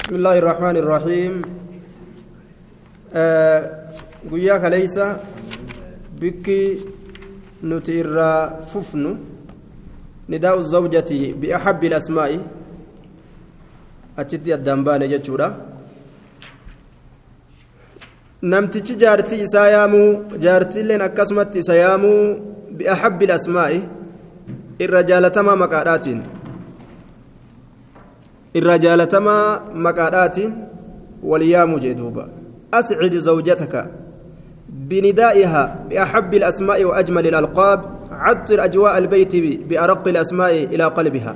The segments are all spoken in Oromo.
بسم الله الرحمن الرحيم قياك ليس بكي نتير ففن نداء الزوجة بأحب الأسماء أتتي الدنبان جتشورا نمتج جارتي سيامو جارتي لين أكسمت سيامو بأحب الأسماء الرجال تما مقادات الرجال تما مقادات واليام جدوبا أسعد زوجتك بندائها بأحب الأسماء وأجمل الألقاب عطر أجواء البيت بأرق الأسماء إلى قلبها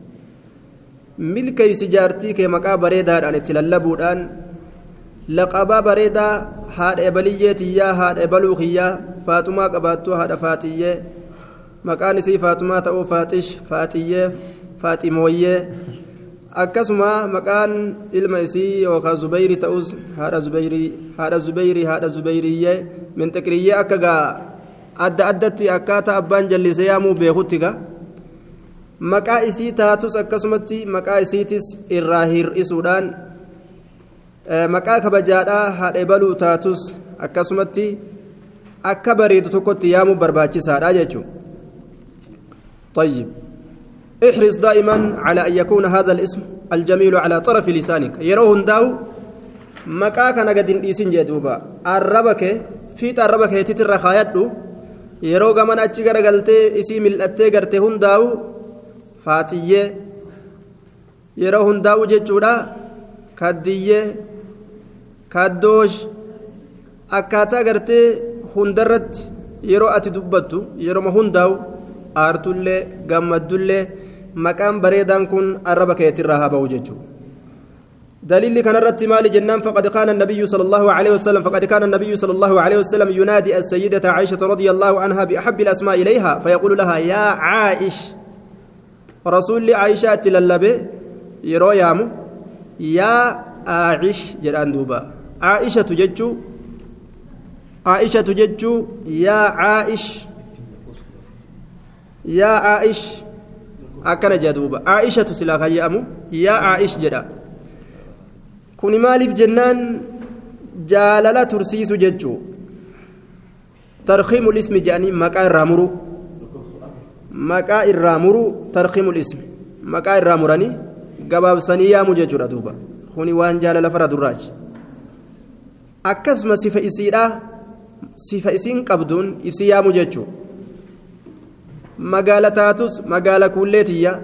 ملكي سجارتي كمقا بريدا أن تللبوا الآن لقبا بريدا هاد إبليتي هاد إبلوخيا فاطمة قباتو هاد فاتية مكان سي فاطمة أو فاتش فاتية فاطموية akkasuma maqaan ilma isii yookaan zubayri ta'us haadha zubayriyyee mintiqriyyee akka gaa adda addatti akkaataa abbaan jallisee yaamuu beekutti gaa maqaa isii taatus akkasumatti maqaa isiitis irraa hir'isuudhaan maqaa kabajaadhaa haadha baluu taatus akkasumatti akka bareedu tokkotti yaamuu barbaachisaadha jechuudha. طيب احرص دائما على أن يكون هذا الاسم الجميل على طرف لسانك يروه داو مكاك نقد إيسين جدوبا الربك في الربك يتتر خايدو يروغ من أتشغر قلتي إسي ملأتي قرتي هنداو فاتية يروه داو جتشورا كادية كادوش أكاتا قرتي هندرت يرو أتي دبتو يرو ما هنداو آرتولي قمدولي مكان بريدان كن الربك يترها بوجهه دليل كان الرتمال جنان فقد كان النبي صلى الله عليه وسلم ينادي السيدة عائشة رضي الله عنها بأحب الأسماء إليها فيقول لها يا عائش رسول عائشة تللبي يرويام يا عائش جران دوبا عائشة ججو يا عائش يا عائش akkana jedhuuba aa'ishatu silaa kayyamu yaa aa'ish jedha kuni maaliif jennaan jaalala tursiisu jechuu tarkiimul ismi jedhanii maqaa irraa muruu tarkiimul ismi maqaa irraa muranii gabaabsanii yaamu jechuudha duuba kuni waan jaalala fara durraachi akkasuma sifa isiin qabduun isii yaamu jechuu magaala taatus magaala kulleetiyya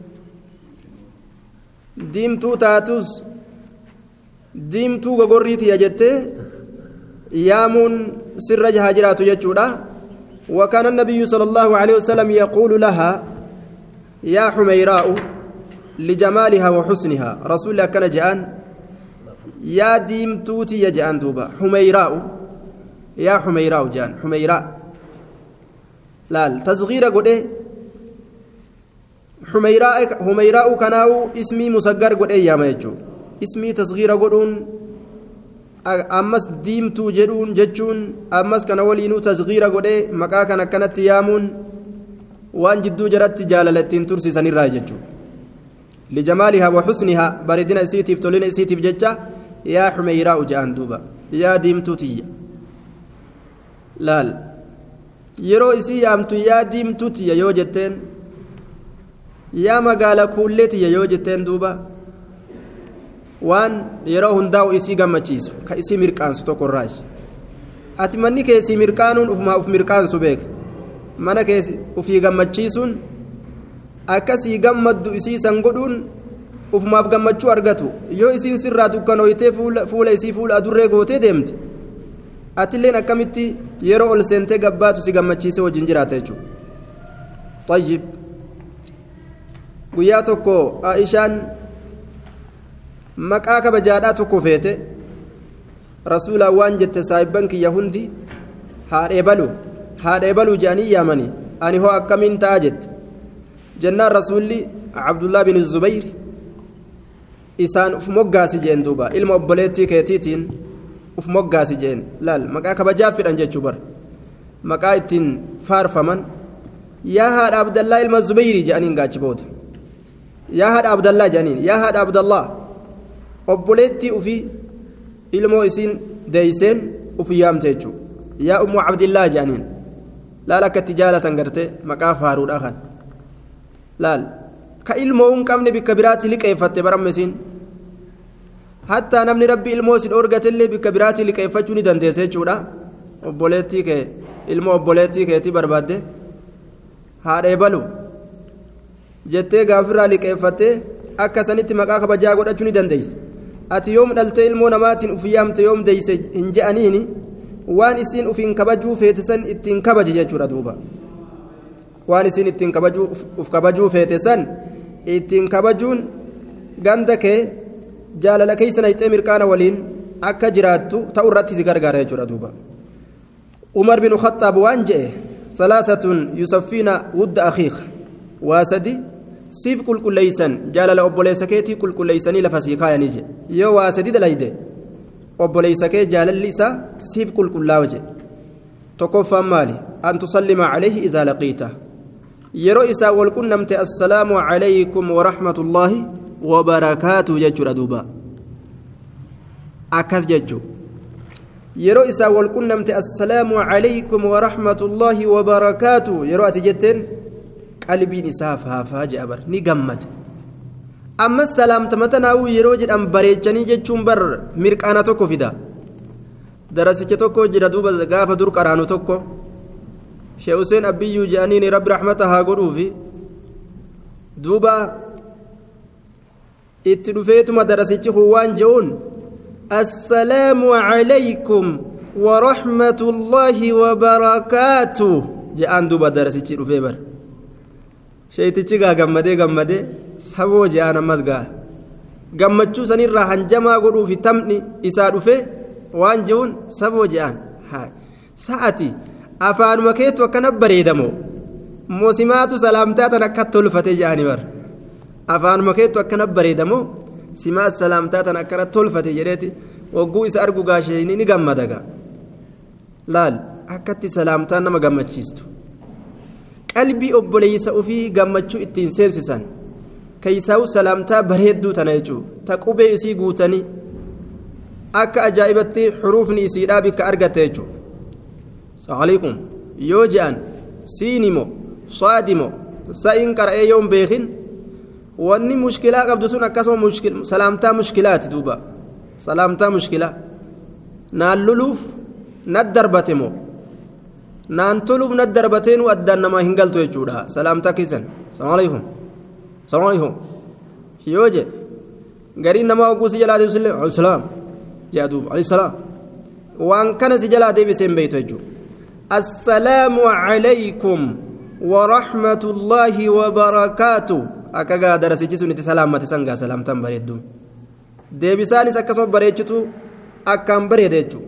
diimtuu taatus diimtuu gogorriitiyya jettee yaamuun sirra jahaa jiraatu jechuudha وكان النبي صلى الله عليه وسلم يقول لها يا حميراء لجمالها وحسنها رسول الله كان جان يا ديمتوتي يا جان دوبا حميراء يا حميراء جان حميراء laal tasgiira godhe humeyraa'u kanaawu ismii musaggar godhe yaama jechuudha ismii tasgiira godhuun ammas diimtuu jedhuun jechuun ammas kana waliinuu tasgiira godhe maqaa kan akkanatti yaamuun waan jidduu jaratti jaalala ittiin tursiisanirraa jechuudha lijamaalihaa wa xusnihaa bareedina isiitiif tolina isiitiif jecha yaa humeyraa'u jedhan duuba yaa diimtuu tiyya laal yeroo isii yaamtu yaa diimtuutiyya yoo jetteen yaa magaala kuulleetiyya yoo jetteen duuba waan yeroo hundaa'u isii gammachiisu ka isii mirqaansu tokkorraash ati manni keessii mirqaanuun ufumaa uf mirqaansu beeka mana keessi ufii gammachiisuun akkasii gammaddu isii san godhuun ufumaaf gammachuu argatu yoo isiin sirraa dukkanooytee fuula isii fuula adurree gootee deemte atilleen akkamitti yeroo ol seentee gabbaatu si gammachiisee wajjin jiraata jechuudha. Tayyib guyyaa tokko Aishaan maqaa kabajaadhaa tokko feete rasuulaan waan jette saahibban kiyya hundi haadha baluu jedhanii yaamanii ani hoo akkamiin ta'a jette jennaan rasuulli Abdullah bin Zubayr isaan uf moggaasi jeen duuba ilma obboleettii keetiitiin. uf moggaasi jeen laal maqaa kabajaaf fidhan jechuu bar maqaa ittiin faarfaman yaa haadha abdallaa ilma zubayrii jedhaniin gaachi booda yaa haadha abdallaa jedhaniin yaa haadha abdallaa obboleettii ufii ilmoo isiin deeyseen ufii yaamte jechuudha yaa ummu abdillaa jedhaniin laal akka itti jaalatan gartee maqaa faaruudha kan laal ka ilmoo hin qabne bikka biraatti liqeeffatte barammesiin hattaa namni rabbi ilmoo isin orgatellee bikka biraatti liqeeffachuu ni dandeesse jechuudha obboleettii kee ilmoo obboleettii keetii barbaadde haadhee balu jettee gaafirraa liqeeffattee akka sanitti maqaa kabajaa godhachuu ni dandeesse ati yoom dhaltee ilmoo namaatiin uf yaamte yoom deeyse hin je'aniini waan isiin ufiin kabajuu feete san ittiin kabaje jechuudha duuba waan isiin ittiin uf kabajuu feete san ittiin kabajuun ganda kee jaalala keeysa nayxee mirqaana waliin akka jiraattu ta'u irratti si gargaara jechuudha duuba umar bin khaxaab waan je'e salaasatun yusaffiina wudda akhiik waa sadi siif qulqulleeysan jaalala obboleessa keetii qulqulleeysanii lafa sii kaayanii jedhe yoo waa sadi dalayde obboleeysa kee jaalalli isaa siif qulqullaawa jedhe tokkoffaan maali an tusallima calayhi idaa laqiita yeroo isaa wal qunnamte assalaamu calaykum warahmatullaahi wabarakaatuh jechuudha duuba akkas jechuu yeroo isaa wal qunnamte assalaamu calaykum warahmatullaahi wabarakaatuh yeroo ati jetteen qalbiin isaa faafaa jedha bar ni gammada amma salaamtamata naawuu yeroo jedhan bareechanii jechuun bar mirqaana tokko fida darasicha tokko jira duuba gaafa dur qaraanu tokko shee Huseen Abbiyyuu jedhaniini rabbi rahmata haa godhuufi duuba itti dhufeetuma darasichi kun waan je'uun assalaamu calaykum warahmatullaahi wabarakaatuh jedhaan duuba darasichi dhufee bar sheeytichi gaa gammadee saboo je'aan ammas gaa gammachuu sanirraa hanjamaa godhuufi tamni isaa dhufe waan je'uun saboo je'aan sa'ati afaanuma keetu akkana bareedamoo moosimaatu salaamtaa tan akka tolfate je'ani bar afaanuma keetu akkana bareedamoo simaa salaamtaa tan akkana tolfate jedheeti wagguu isa argu gaashee ni gammada gaa laal akkatti salaamtaan nama gammachiistu qalbii obboleeysa ufii gammachuu ittiin seensisan keeysaa'u salaamtaa bareedduu tana jechuudha ta qubee isii guutanii akka ajaa'ibatti xuruufni isiidhaa bikka argatte jechuudha salaamaaleykum yoo je'an siinimo saadimo sa'iin qara'ee yoon beekin wanni mushkilaa qabdu sun akkasuma salaamtaa mushkilaati duuba salaamtaa mushkilaa naan luluuf nat darbate moo naan toluuf nat darbateenu addaan namaa hin galtu jechuudha salaamtaa keessan salaamaaleykum yoo je gariin namaa oguu si jalaa deebisillee alayhisalaam jea duuba alayhisalaam waan kana si jalaa deebisee hin beeytu jechuudha assalaamu calaykum warahmatullaahi wabarakaatuh akka gaa darasichi sun itti salaammate sangaa salaamtaan bareedduu deebisaanis akkasuma bareechitu akkaan bareeda jechuudha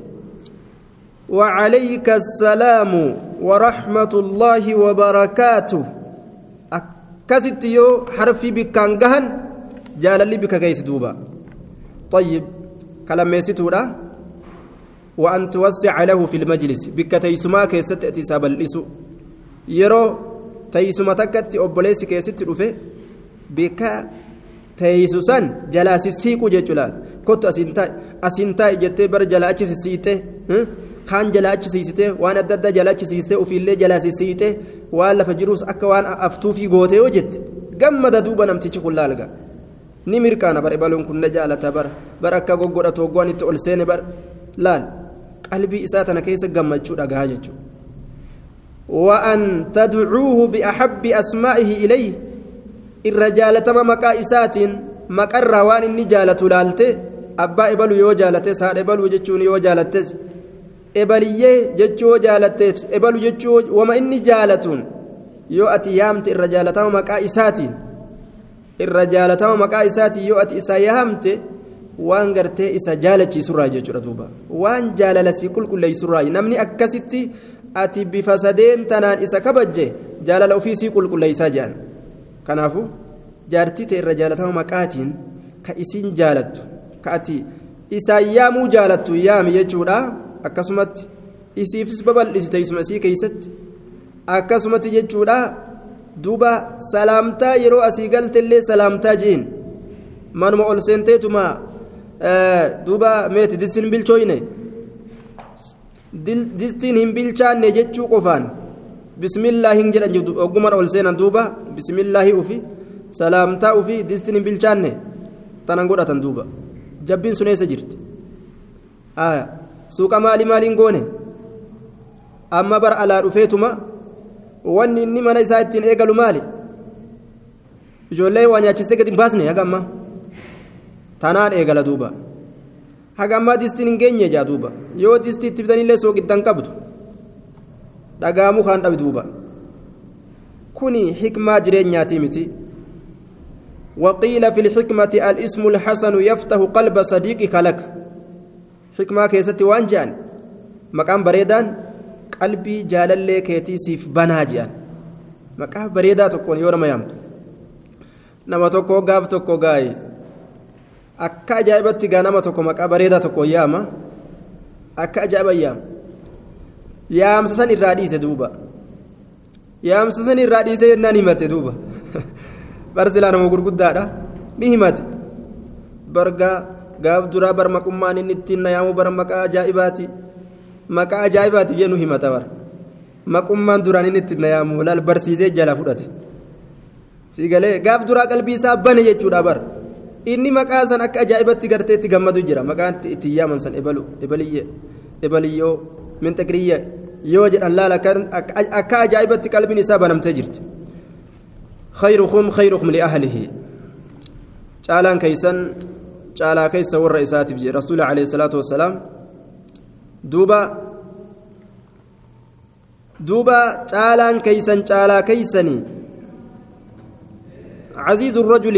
وعليك السلام ورحمة الله وبركاته أكست يو حرفي بكان جهن جال اللي بك كيس دوبا طيب كلام يسيتورا وأن توسع له في المجلس بك تيسما كيست أتي ساب الإسو يرو تيسما تكت أبليس كيست رفي بك تيسوسان جلاس السيكو جلال كنت أسنتاي جتي بر جلاش السيته kaan jalaachisiisite waan adda addaa jalaachisiiste ofiillee jalaasisiite waan lafa jiruus akka waan aftuufii gootee yoo jette gammada duuba namtichi kun laalga ni mirkaana bare baluun kun na jaalata bara akka goggodhatu waggoon itti ol seene bar laal qalbii isaa tana keessa gammachuu dhagaa jechuudha وأن تدعوه بأحب أسمائه إليه الرجال تما مكا إسات مكر وان النجالة لالته أبا إبلو يو جالته سار إبلو جتشون يو جالته إبليه جتشو جالته إبلو جتشو وما إني جالتون يو أتي يامت الرجال تما مكا إسات الرجال تما مكا إسات يو أتي إسا يامت وان غرتي إسا جالتشي سراي جتشو دوبا وان جاللسي كل لي سراي نمني أكستي ati bifa sadeen tanaan isa kabajje jaalala ofiisii qulqulleeysaa jedhan kanaafu jaartii ta'e irra jaalatama maqaatiin ka isiin jaalattu ka ati isaan yaamuu jaalattu yaami jechuudha akkasumatti isiifis babal'isite isuma isii keeysatti akkasumatti jechuudha duuba salaamtaa yeroo asii galtellee salaamtaa jiin manuma ol seenteetuma duuba meeti distiin bilchooyne distiin hin bilchaanne jechuu qofaan bismillaahi hin jedhan jirtu oggumar ol seenan duuba bismillaahi ufi salaamtaa ufi distiin hin bilchaanne tanan godhatan duuba jabbiin sun eessa jirti suuqa maaliin goone amma bara alaa dhufeetuma wanni inni mana isaa ittiin eegalu maali ijoollee waa nyaachistee gadi hin baasne haga ammaa tanaan eegala duuba haga ammaa distiin hin geenye jaa duuba yoo distii itti fidanillee soogiddan qabdu dhagaamuu kaan dhabi duuba kuni xikmaa jireenyaatii miti وقيل في الحكمة الاسم الحسن يفتح قلب صديقك لك حكمة كيستي وانجان مقام بريدان قلبي جالل كيتي سيف بناجان مقام بريدا تكون يورما يامت نما تكو غاف تكو غاي akka ajaa'ibatti gaa nama tokko maqaa bareedaa tokko yaama akka ajaa'iba yaamsa san irraa dhiise duuba yaamsa san irraa dhiise jennaan himate duuba barsilaa nama gurguddaadha ni himate barga gaaf duraa bar maqummaan inni ittiin na yaamu bar maqaa ajaa'ibaati jennu himata bar maqummaan duraan inni ittiin na yaamu laal barsiisee jala fudhate sii galee gaaf duraa qalbii isaa bane jechuudha bar inni maqaa san akka ajaa'ibatti garteetti gammadu jira maqaan itti yaaman san ebaliyyoo min taqriyya yoo jedhan laala akka ajaa'ibatti qalbiin isaa banamtee jirti khayrukum li ahlihi caalaan keeysan caalaa keeysa warra isaatiif jedhe rasuuli alayhi salaatu wassalaam duuba caalaan keeysan caalaa keeysanii عزيز الرجل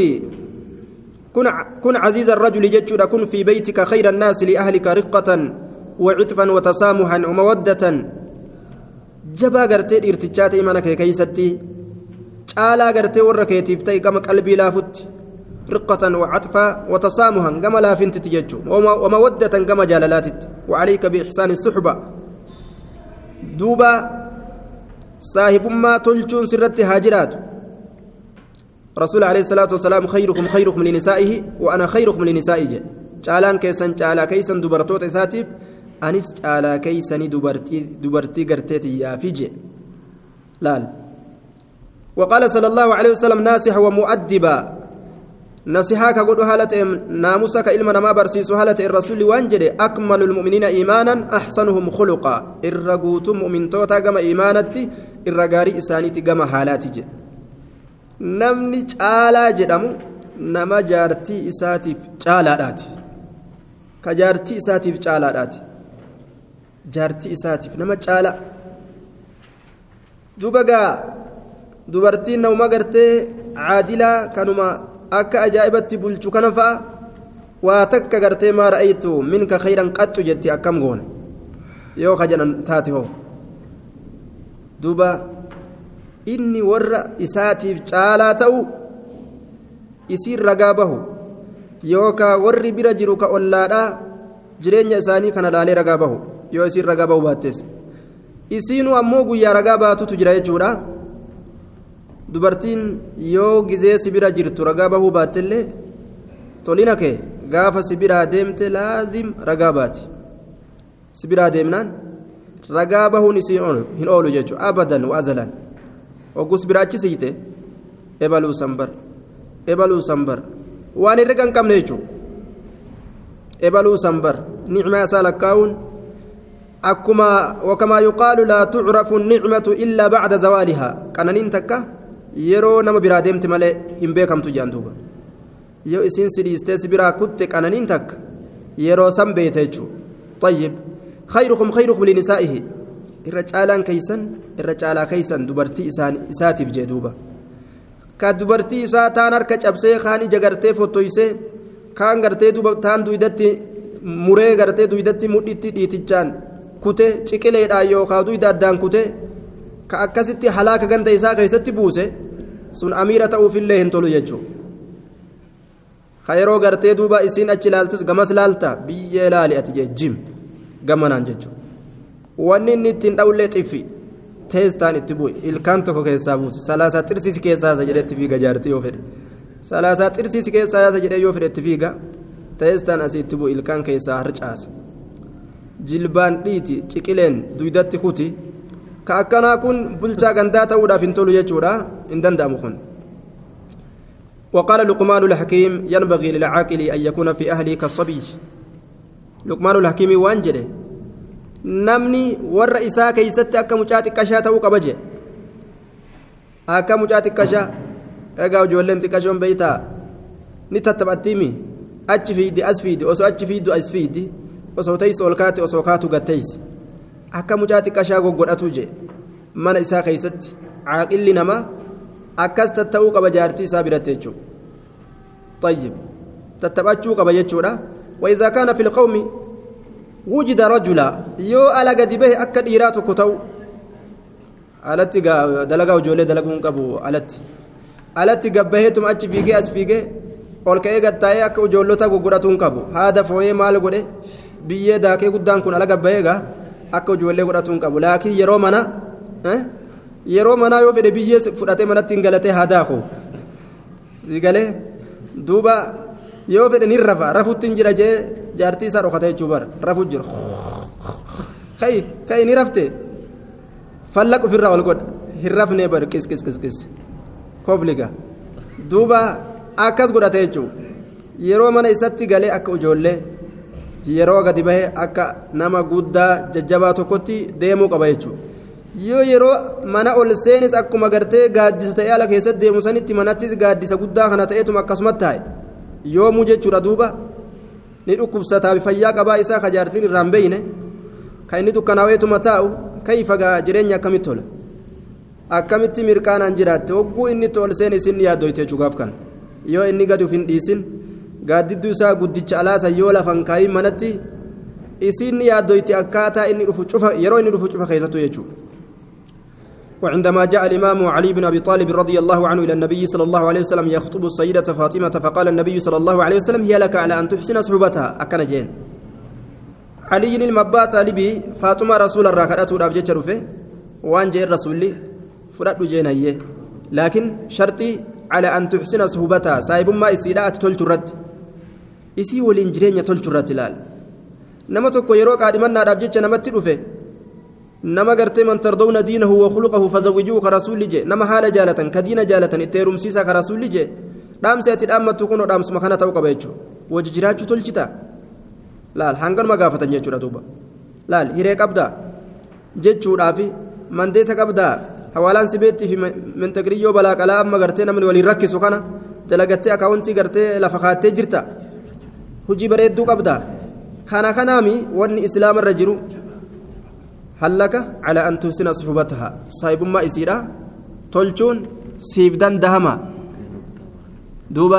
كن عزيز الرجل جدّ كن في بيتك خير الناس لأهلك رقة وعطفا وتسامحا ومودة جبا غرتي ارتجات إيمانك كيستي تعالى غرتي وركيتي فتي كما قلبي لافت رقة وعطفا وتسامحا كما لافنت تججو ومودة كما جلالاتت وعليك بإحسان الصحبة دوبا صاحب ما تلجون سرت هاجرات رسول عليه الصلاة والسلام خيركم لنسائه وأنا خيركم لنسائه جالان كيسن جالا كيسن دبرتوت ساتيب أنيس جالا كيسن دبرتي قرتيتي يا فيجي لال وقال صلى الله عليه وسلم ناصح ومؤدبا نصحاك قد هالة ناموسك إلما ما برسيس هالة الرسول وانجل أكمل المؤمنين إيمانا أحسنهم خلقا الرقوت مؤمن توتا قم إيمانتي الرقاري إسانيتي قم هالاتي namni caalaa jedhamu nama jaartii isaatiif caalaadhaati ka jaartii isaatiif caalaadhaati jaartii isaatiif nama caala dubagaa dubartiin nama gartee caadilaa kanuma akka ajaa'ibatti bulchu kana fa'a waa takka gartee maa ra'aytu minka khayran qaxxu jetti akkam goona yoo ka jedhan taate hoo duba inni warra isaatiif caalaa ta'u isiin ragaa bahu yookaan warri bira jiru ka ollaadhaa jireenya isaanii kana laalee ragaa bahu yoo isiin ragaa bahu baattees isiinuu ammoo guyyaa ragaa baatutu jira jechuudha dubartiin yoo gizee si bira jirtu ragaa bahuu baattellee tolina kee gaafa si biraa deemte laazim ragaa baati si biraa deemnaan ragaa bahuun isiin hin oolu jechuudha abadan waazalan. ogus biraachi siite ebaluu sambar waan irra kan qabne jechuudha ebaluu sambar nicmaa isaa lakkaa'uun akkuma wakamaa yuqaalu laa tucrafu nicmatu illaa bacda zawaalihaa qananiin takka yeroo nama biraa deemte malee hin beekamtu jedhan duuba yoo isiin si dhiistee si biraa kutte qananiin takka yeroo san beete jechuudha tayyib khayrukum linisaa'ihi irra caalaan keeysan irra caalaa keeysan dubartii isaatiif jee duuba ka dubartii isaa taan harka cabsee kaan ija gartee fottoysee kaan gartee duuba taan duydatti muree gartee duydatti mudhitti dhiitichaan kute ciqileedhaan yookaan duyda addaan kute ka akkasitti halaaka ganda isaa keessatti buuse sun amiira ta'uufillee hin tolu jechuudha ka yeroo gartee duuba isiin achi laaltus gamas laalta biyyee laali ati jee jim gamanaan jechuudha. wanni inni ittiin dhawullee xiffi teestaan itti bu'e ilkaan tokko keessaa buuse salaasaa xirsiisi keessaa isa jedhe itti fiiga jaartii yoo fedhe salaasaa xirsiisi keessaa isa jedhe yoo fedhe itti fiiga teestaan asitti bu'u ilkaan keessaa harcaase jilbaan dhiiti ciqileen duydatti kuti ka akkanaa kun bulchaa gandaa ta'uudhaaf hin tolu jechuudha hin danda'amu kun وقال لقمان الحكيم ينبغي للعاقل أن يكون في أهله كالصبي لقمان الحكيم وانجله نمني والرئيسا كيست أكا مجاتي كشا توقع بجي أكا مجاتي كشا أقاو جولين تكشون بيتا نتتبعتيمي أجي فيدي أسفيدي أسو أجي فيدو أسفيدي أسو تيس أولكاتي أسو كاتو قتيس أكا مجاتي كشا قوقر أتوجي من إسا كيست عاقل نما akkas tatta'uu qaba jaartii isaa biratti jechuudha طيب tattaphachuu qaba jechuudha وإذا كان في القوم وجد رجلا يو على قد به أكد إيرات كتو alatti dalagaa ijoollee dalaguun qabu alatti gabbaheetum achi fiigee as fiigee ol ka'ee gattaa'ee akka ijoollota gurguratuun qabu haada fooyee maal godhe biyyee daakee guddaan kun ala gabbaheegaa akka ijoollee godhatuun qabu laakiin yeroo manaa yoo fedhe biyyee fudhatee manatti hin galatee haadaafoo galee duuba yoo fedhe ni rafutti hin jira jee jaartii isaa dhokatee jechuu bara rafu jira ka'ii ni rafte fallaq ofirraa ol godha hin rafnee bar qis kobliga duuba akkas godhate jechuun yeroo mana isatti galee akka ijoollee yeroo gadi bahee akka nama guddaa jajjabaa tokkotti deemuu qaba jechuudha yoo yeroo mana ol seenis akkuma gartee gaaddisa ta'ee ala keessatti deemu sanitti manattis gaaddisa guddaa kana ta'eetuma akkasumatti taa'e yoomuu jechuudha duuba ni dhukkubsataa fayyaa qabaa isaa kajaartiin irraan beeyne kan inni dukkanaa'eetuma taa'u kayfa jireenya akkamitti tola akkamitti mirqaanaan jiraatte hogguu inni ol seene isin yaaddoyte jechuudhaaf kan yoo inni gadi ufin dhiisin gaaddidduu isaa guddicha alaasa yoo lafan kaayin manatti isin yaaddoyte akkaataa inni dhufu cufa yeroo inni dhufu cufa keessattuu jechuudha. وعندما جاء الإمام علي بن أبي طالب رضي الله عنه إلى النبي صلى الله عليه وسلم يخطب السيدة فاطمة فقال النبي صلى الله عليه وسلم هي لك على أن تحسن صحبتها أكن جين علي المبات لبي فاطمة رسول الراكدة رابجة رفه وان جاء الرسول فرد جينيه لكن شرطي على أن تحسن صحبتها سايب ما إسيرات تلترد إسي والإنجرين تلترد لال نما تكو يروك عدمنا رابجة نمت رفه نما قرتي من ترضون دينه وخلقه فزوجوه كرسول جي نما حال جالة كدين جالة اتيرم سيسا كرسول جي دام سيأتي الأمة تكون دام سمكانة توقع بيجو وججرات تلتتا لا الحنقر مقافة جيجو دوبا لا هيريك أبدا جيجو رافي من ديتك أبدا حوالان سبيتي في من تقريو بلا كلام ما قرتي نمن ولي ركسو كان دلقتي أكاونتي قرتي لفخاتي جرتا هجي بريد دوك أبدا كانامي ورني إسلام الرجل هل لك على أن تحسن صحبتها صاحب ما يصيرا تلجون سيبدان دهما دوبا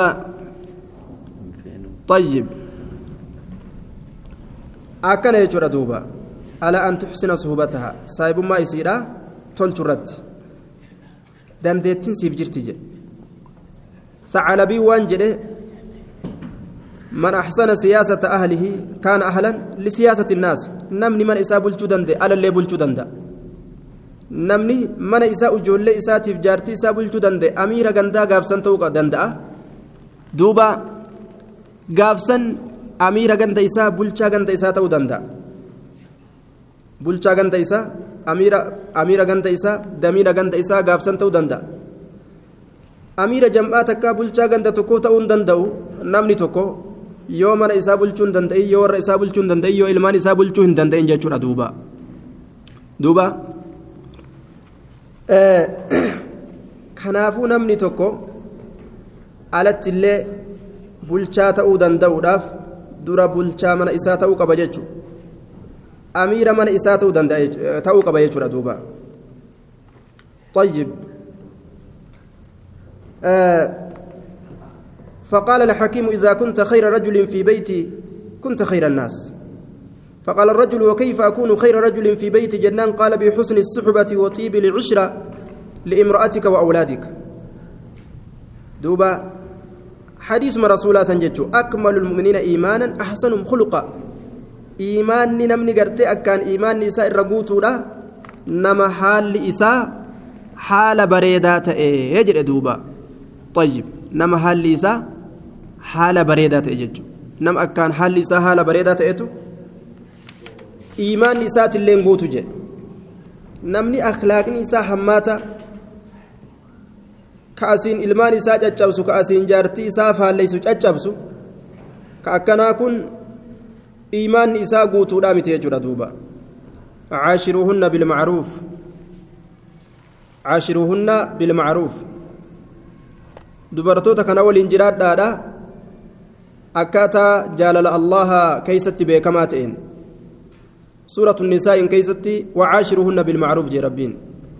طيب أكن يجرى دوبا على أن تحسن صحبتها صاحب ما يصيرا تلجرت دندتين سيب جرتي ثعلبي وانجله من أحسن سياسة أهله كان أهلا لسياسة الناس نمني من إساء بلجودن دي على اللي بلجودن دا نمني من إساء جول إساء تفجارتي إساء بلجودن دي أمير غندا غافسن توقع دندا دوبا غافسن أمير غندا إساء بلجا غندا إساء تو دندا بلجا غندا إساء أمير غندا إساء دمير غندا إساء غافسن تو دندا أمير جمعاتك بلجا غندا تكو تاون دندو نمني تكو yoo mana isaa bulchuu hin danda'in yoo warra isaa bulchuu hin danda'in yoo ilmaan isaa bulchuu hin danda'in jechuudha duuba kanaafuu namni tokko alatti illee bulchaa ta'uu danda'uudhaaf dura bulchaa mana isaa ta'uu qaba jechuudha amiira mana isaa ta'uu qaba jechuudha duuba طيب فقال الحكيم إذا كنت خير رجل في بيتي كنت خير الناس فقال الرجل وكيف أكون خير رجل في بيت جنان قال بحسن الصحبة وطيب العشرة لامرأتك وأولادك دوبا حديث من رسول الله سنجد أكمل المؤمنين إيمانا أحسنهم خلقا إيمان نمني قرتي أكان إيمان نساء الرقوت لا نما حال إساء حال بريدات يجري دوبا طيب نما حال إساء حال بريدات يجج نم أكان حال سهالة بريدة تأتو إيمان نسات اللين قوتو جي نمني أخلاق نساء هماتا كأسين إلمان نساء جتشبسو كأسين جارتي سافها ليسو جتشبسو كأكنا كن إيمان نساء قوتو دامت يجرى دوبا عاشروهن بالمعروف عاشروهن بالمعروف دبرتوتا كان أول إنجراد دادا أكاتا جالل الله كيست بكماتين سورة النساء كيست وعاشروهن بالمعروف جي ربين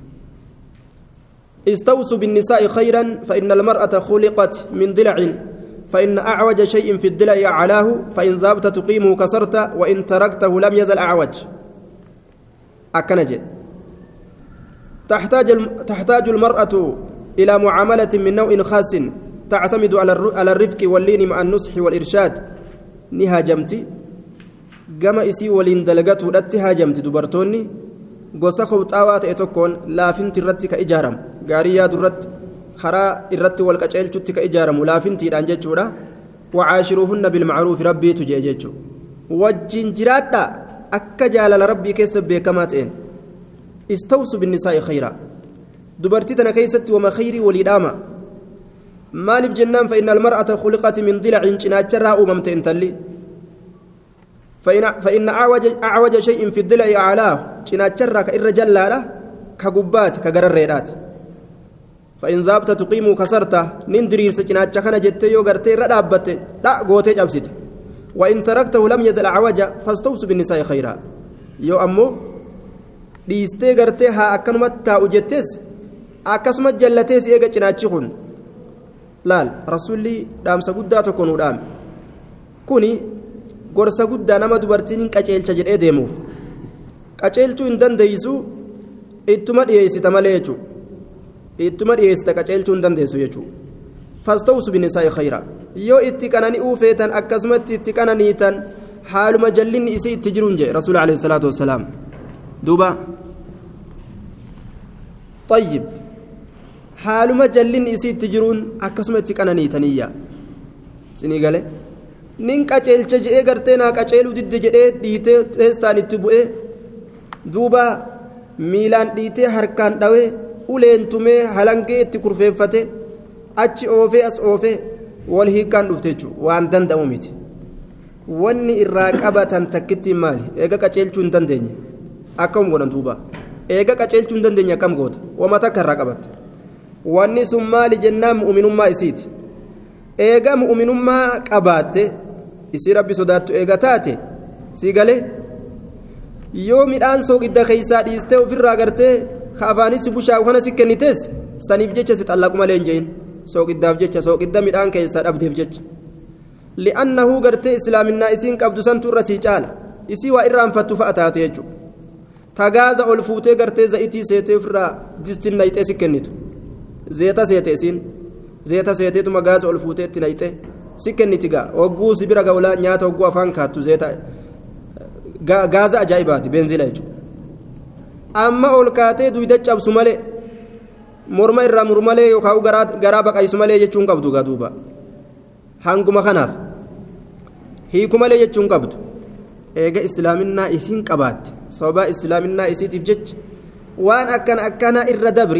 استوصوا بالنساء خيرا فإن المرأة خلقت من ضلع فإن أعوج شيء في الضلع علاه فإن ذابت تقيمه كسرت وإن تركته لم يزل أعوج أكنجي تحتاج المرأة إلى معاملة من نوع خاص تعتمد على الرفق واللين مع النصح والإرشاد نهاجمتي قام إسي ولين دلقته لاتهاجمتي دبرتوني gosa kobxaawaa ta'e tokkoon laafinti irratti ka ijaaramu gaarii yaadu irratti karaa irratti wal qaceelchutti ka ijaaramu laafintiidhaan jechuudha wacaashiruuhunna bilmacruufi rabbiitu jee jechuu wajjin jiraadha akka jaalala rabbii keessa beekamaa ta'een istawsu binnisaa'i khayra dubartii tana keessatti wama khayrii walii dhaama maaliif jennaan fa inna almar'ata khuliqat min dilacin cinaacharraa uumamte intalli فإن أعوج شيء في الضلع أعلاه شناتشرا كإر جلاله كقبات كقرريرات فإن ذابت تقيم كسرته نندري سكناتشا كان جتة يوغرتي ردابته لا قوتي جابسته وإن تركته لم يزل أعوجا فاستوصوا بالنساء خيرا يو أمو ديستي غرتي ها أكنمت تاوجتس أكسمت جلتيس إيغا شناتشخون laal rasuulli dhaamsa guddaa tokko nu dhaame kuni gorsa guddaa nama dubartiin qaceelcha jedhee deemuuf qaceelchuu hin dandeessu ittuma dhiyeessita malee jechuudha ittuma dhiyeessita qaceelchuu hin dandeessu jechuudha fastawsu binisaa'i khayra yoo itti qananii uufeetan akkasumatti itti qananiitan haaluma jallinni isii itti jiruun jedhe rasuulli alayhi salaatu wassalaam duuba طيب haaluma jallinni isii itti jiruun akkasuma itti qananiitaniyya sinii galee nin qaceelcha jedhee gartee naa qaceeluu didde jedhee dhiitee teessaan itti bu'ee duuba miilaan dhiitee harkaan dhawee uleen tumee halangee itti kurfeeffate achi oofee as oofee wal hiikkaan dhufte jechuudha waan danda'u miti wanni irraa qabatan takkittiin maali eega qaceelchuu hin dandeenye akkam godhan duuba eega qaceelchuu hin dandeenye akkam goota wama takka irraa qabatte wanni sun maali jennaan mu'uminummaa isiiti eega mu'uminummaa qabaatte isii rabbi sodaattu eega taate sii galee yoo midhaan sooqidda keeysaa dhiistee ofirraa gartee ka afaanissi bushaa kana si kennitees saniif jecha si xallaqu malee hin jehin sooqiddaaf jecha sooqidda midhaan keessaa dhabdeef jecha li'annahu gartee islaaminaa isiin qabdu santu irra sii caala isii waa irraanfattu fa'a taate jechuudha tagaaza ol fuutee gartee za'itii seetee ofirraa distiin nayxee si kennitu zeeta seete isiin zeeta seeteetuma gaaza ol fuutee itti nayxee si kenniti gaa hogguu si bira ga'ulaa nyaata hogguu afaan kaattu zeeta gaaza ajaa'ibaati beenzila jechuudha amma ol kaatee duyda cabsu malee morma irraa muru malee yookaan garaa baqaysu malee jechuun qabdu gaa duuba hanguma kanaaf hiiku malee jechuun qabdu eega islaaminaa isiin qabaatte sababa islaaminaa isiitiif jecha waan akkana irra dabri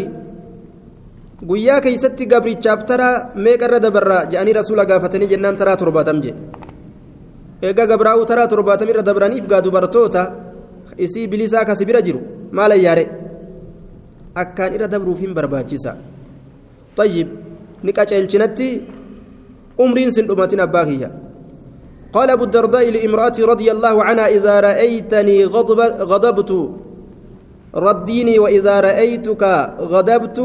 guyyaa keeysatti gabrichaaf taraa meeqa irra dabarraa jedhanii rasuula gaafatanii jennaan taraa 70 jedhe eega gabraa'uu taraa 70 irra dabraniif gaa dubartoota isii bilisaa kasi bira jiru maal ayyaare akkaan irra dabruuf hin barbaachisa tayyib ni qaceelchinatti umriin sin dhumatin abbaa kiyya قال أبو الدرداء لامرأتي رضي الله عنها إذا رأيتني غضبت رديني وإذا رأيتك غضبت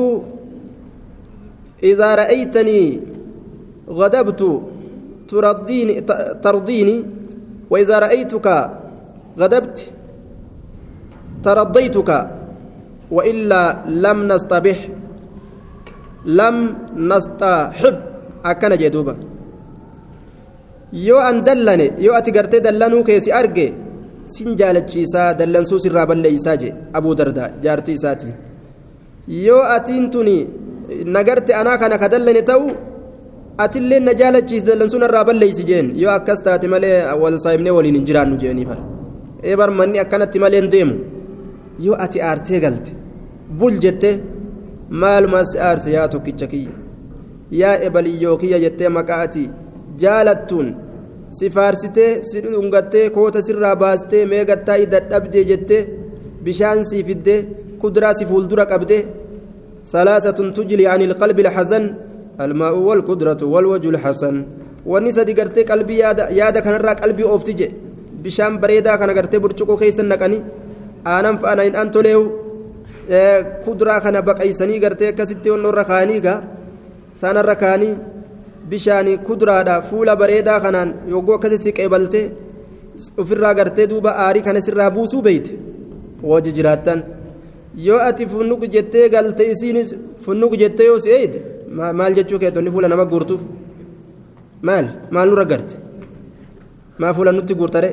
إذا رأيتني غضبت ترضيني وإذا رأيتك غضبت ترضيتك وإلا لم نستحب أكن جدوبا yoo an dallane yoo ati gartee dallanuu keessi arge sin jaalachiisaa dallansuu sirraa balleeysaa je abuu dardaa jaartii isaatiin yoo atiin tuni nagarte anaa kana ka dallane ta'u atillee na jaalachiis dallansuun irraa balleeysi jeen yoo akkas taate malee wal saayimnee waliin hin jiraannu jeeni bar bar manni akkanatti malee hin deemu yoo ati aartee galte bul jette maalumaas aarse yaa tokkicha kiyya yaa ebaliyyoo kiyya jettee maqaa ati jaalattuun si faarsitee si dhungattee koota sirraa baastee meegattaa dadhabdee jettee bishaan sii fiddee kuduraa si fuuldura qabdee salaasatun tujli ani ilqalbi ilxazan الماء والقدرة والوجه الحسن والنساء دي قرتي قلبي يادا كان را قلبي اوفتي بشام بريدا كان قرتي برچقو كيسن نقني انم فانا ان انتو ليو قدرة كان بقيسني قرتي كستي ونور رخانيغا سان ركاني بشاني قدرة دا فولا بريدا كانان يوغو كسي قبلتي وفرا قرتي دوبا آري كان سرا بوسو بيت وجه جراتن يو اتي فنوك جتي قلتي سينس فنوك جتي يو سيد maal jechuu kee tonni fuula nama guurtuuf maal nurra garte maa fuula nutti guurtare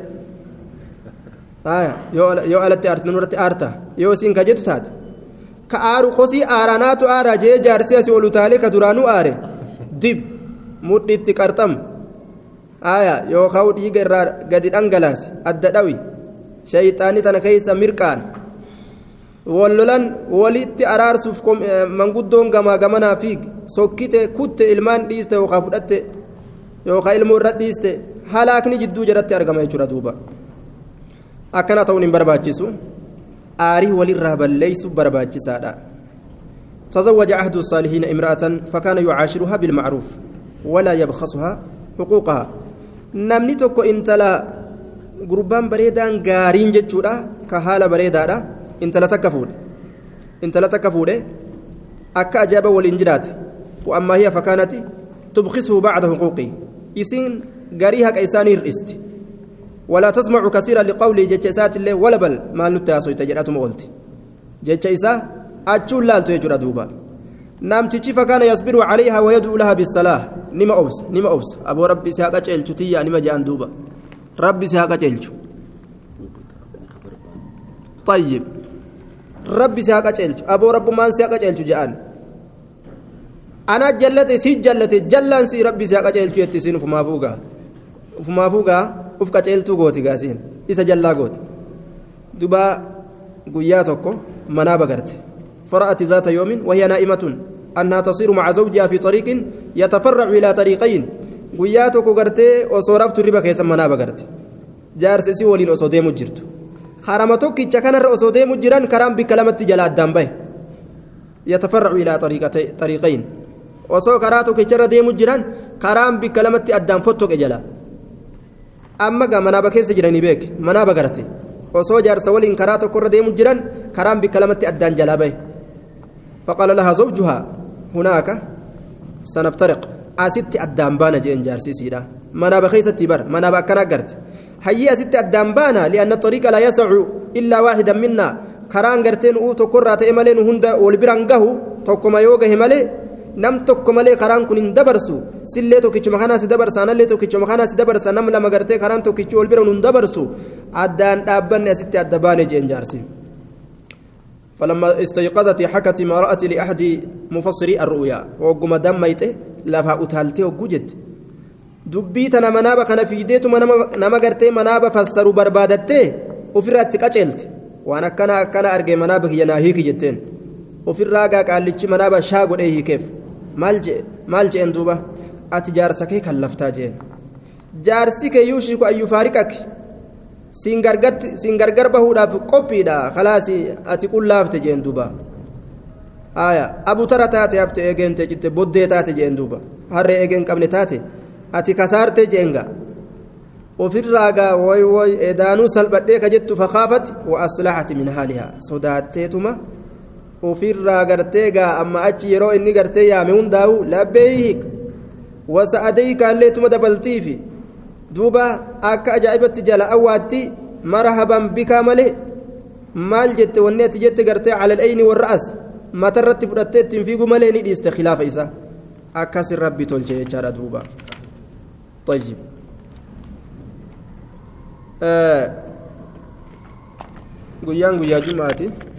yoo alatti aarte nurratti aarta yoo siin ka jettu taate ka aaru kosii aaraanaatu aaraa jee jaarsii asii ol utaalee ka duraanuu aare dib mudhiitti qarxam yoo ka'u dhiiga irraa gadi dhangalaase adda dhawi shayxaanii tana keessa mirqaan wallolan walitti araarsuuf manguddoon gamaa gamanaa fiig sokkite kutte ilmaan dhiiste yookaan fudhatte yookaan ilmoo irra dhiiste halaakni jidduu jalatti argama jechuudha duuba akkana ta'uun hin barbaachisu aarii walirraa balleessu barbaachisaadha تزوج عهد الصالحين امرأة فكان يعاشرها بالمعروف ولا يبخسها حقوقها نمني توكو انتلا غربان بريدان غارين جتشودا كحالة بريدادا انت لا تكفود أكا أجاب والإنجلات وأما هي فكانت تبخسه بعد حقوقه يسين قريها كيساني الرست ولا تسمع كثيرا لقولي جتشسات الله ولا بل ما نتاسو تجرات مغلت جتشيسا أجول لا تيجر دوبا نام تشي فكان يصبر عليها ويدعو لها بالصلاة نما أوبس أبو ربي سياقة جلتو تيا نما جان دوبا ربي سياقة جلتو طيب ربي سياقة جلتو أبو رب مان سياقة جلتو جان أنا جلتي سي جلتي جلان سي ربي سياقة جلتو يتسين فما فوقا ufka ceeltuu gooti gaasiin isa jallaa gooti duba guyyaa tokko manaa bagarte فرأت ذات يوم وهي نائمة أنها تصير مع زوجها في طريق يتفرع إلى طريقين قياتك قرتي وصورفت الربا كيسا منا بقرت جارس سي ولين أصودي مجرت خرمتك كان الرأصودي مجران كرام بكلمة جلاد دنبه يتفرع إلى طريقين وصو كراتك جرى دي مجران كرام بكلمة أدام فتك جلا أما منا بكيس جراني بيك منا بقرتي وصو جارس ولين كراتك كرة دي مجران كرام بكلمة أدان جلابه فقال لها زوجها هناك سنفترق أستي الدامبانا جين جارسي سيدا منا بخيسة تبر منا بكنا قرت هيا ستي الدامبانا لأن الطريق لا يسع إلا واحدا منا كران قرتين أو تقرات إمالين هندا والبرانقه توكما يوغا همالي نم توكما لي كران كن دبرسو سليتو كيتشو مخانا سي دبرسا نليتو كيتشو مخانا سي دبرسا نم لما قرتي كران تو كيتشو والبران دبرسو أدان دابن ستي الدباني جين جارسي فلما استيقظت حكت ما رأت لأحد مفسري الرؤيا وقم دميته لفا أتهلته وجد دبيتنا منابا كان في ديتو نما قرتي منابا فسروا بربادته وفرات قتلت وانا كان ارجي منابك يناهيك جتين وفراقا قال لي منابا شاغو ايه كيف مالجي اندوبا اتجار سكي كلفتا جين جارسك يوشك ان يفارقك سينغرغر بهوداف قوبيدا خلاص اتي كلافت جين دوبا آية أبو ترى تاتي أفت إيجن تجت بودي تاتي جين دوبا هر إيجن قبل تاتي أتي كسارت جينغا وفي الراجا وي إدانو سلبتي كجت فخافت وأصلحت من حالها صداتتما وفي الراجا تيجا أما أتي يرو إني قرتي يا مون داو لبيك وسأديك اللي تما دبلتيفي دوبا أكا أجايبت جلا أواتي مرحبا بك ملي مال جت ونيت جت قرتي على الأين والرأس ما ترت فرتت في جملين ديست خلاف إيسا أكسر ربي تولجي جارة دوبا طيب قيان قيا جمعتي